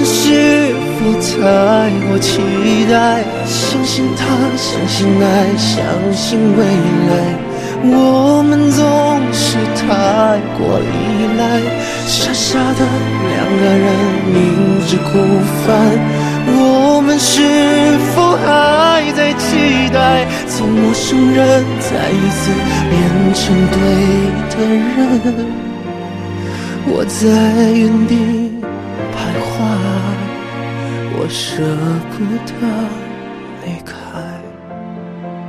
是否太过期待？相信他，相信爱，相信未来。我们总是太过依赖，傻傻的两个人明知故犯。我们是否还在期待，从陌生人再一次变成对的人？我在原地徘徊，我舍不得离开。